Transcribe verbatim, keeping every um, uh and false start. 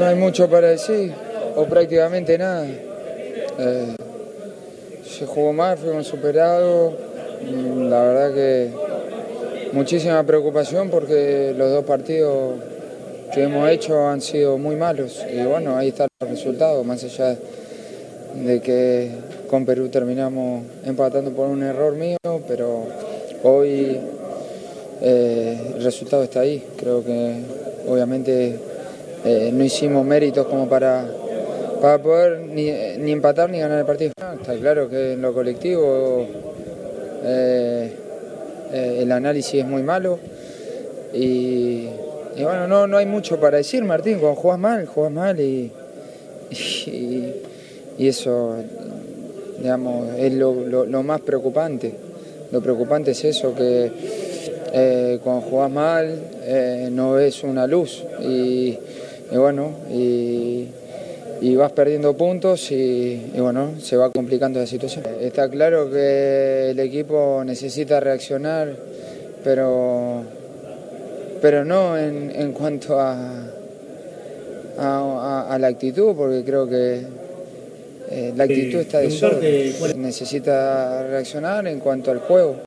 No hay mucho para decir, o prácticamente nada. Eh, se jugó mal, fuimos superados. La verdad que muchísima preocupación porque los dos partidos que hemos hecho han sido muy malos. Y bueno, ahí están los resultados, más allá de que con Perú terminamos empatando por un error mío, pero hoy eh, el resultado está ahí. Creo que obviamente eh, no hicimos méritos como para, para poder ni, ni empatar ni ganar el partido. No, está claro que en lo colectivo eh, eh, el análisis es muy malo y, y bueno, no, no hay mucho para decir, Martín. Cuando jugás mal, jugás mal y, y, y eso, digamos, es lo, lo, lo más preocupante. Lo preocupante es eso, que eh, cuando jugás mal eh, no ves una luz y, y bueno, y, y vas perdiendo puntos y, y bueno, se va complicando la situación. Está claro que el equipo necesita reaccionar, pero, pero no en, en cuanto a, a, a la actitud, porque creo que Eh, la actitud está de sobra. Necesita reaccionar en cuanto al juego.